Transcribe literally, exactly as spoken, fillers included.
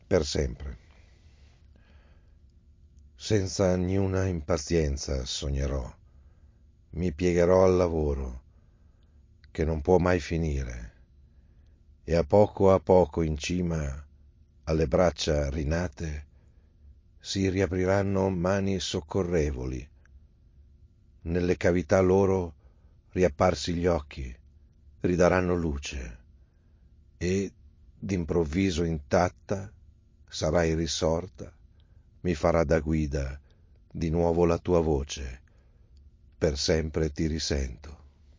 per sempre. Senza niuna impazienza sognerò, mi piegherò al lavoro, che non può mai finire, e a poco a poco in cima alle braccia rinate si riapriranno mani soccorrevoli, nelle cavità loro riapparsi gli occhi, ridaranno luce, e d'improvviso intatta sarai risorta, mi farà da guida di nuovo la tua voce, per sempre ti risento.